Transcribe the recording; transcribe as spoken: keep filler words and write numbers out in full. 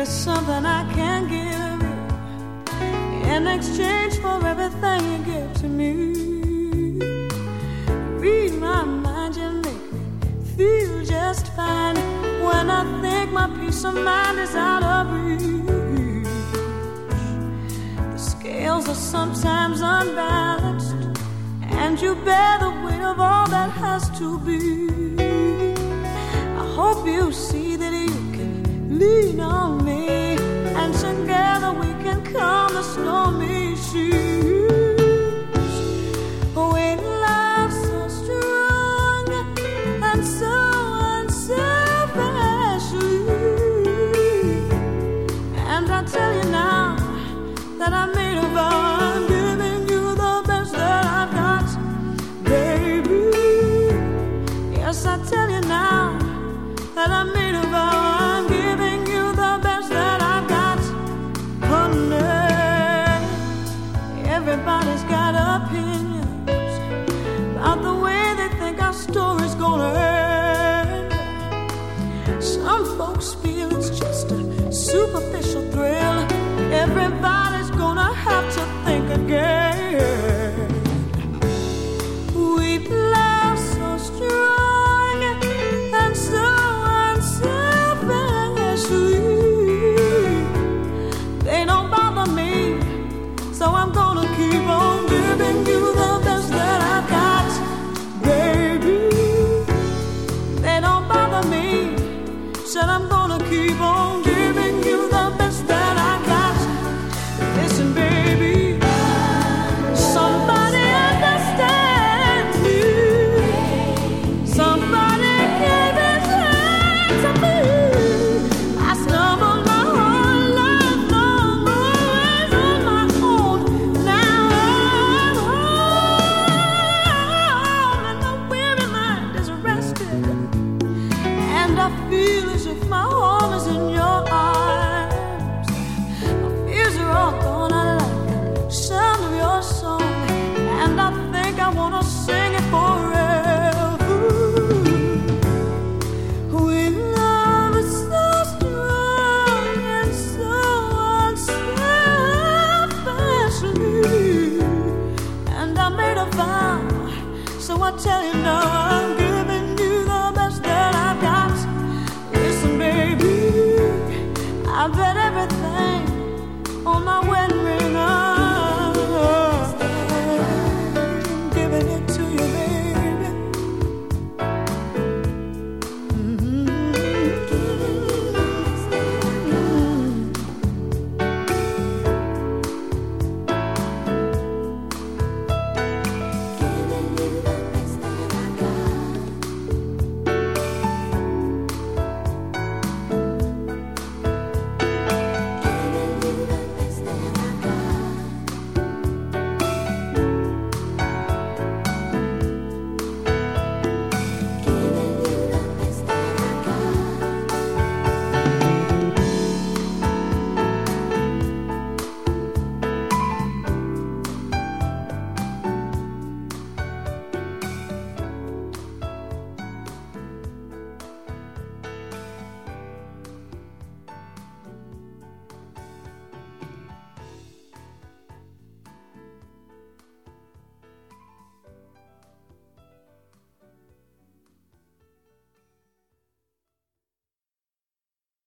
something I can give you in exchange for everything you give to me. Read my mind, you make me feel just fine. When I think my peace of mind is out of reach, the scales are sometimes unbalanced, and you bear the weight of all that has to be. I hope you see that you can lean on me, and together we can calm the stormy seas. When love's so strong and so unselfishly, and I tell you now that I made a vow, I'm giving you the best that I've got, baby. Yes, I tell you now that I made a vow, I'm giving you the best that I've got, honey. Everybody's got opinions about the way they think our story's gonna end. Some folks feel it's just a superficial thrill. Everybody's gonna have to think again. We've loved so strong and so they don't bother me, so I'm gonna keep on giving you the best that I've got, baby. They don't bother me, said I'm gonna keep on giving you the best that I've got. Listen, baby, somebody understands me. Somebody gave his hand to me. I stumbled my whole life long, always on my own. Now I'm home, and the weary mind is rested, and I feel as if my home is in your arms. My fears are all gone, I like the sound of your song, and I think I wanna sing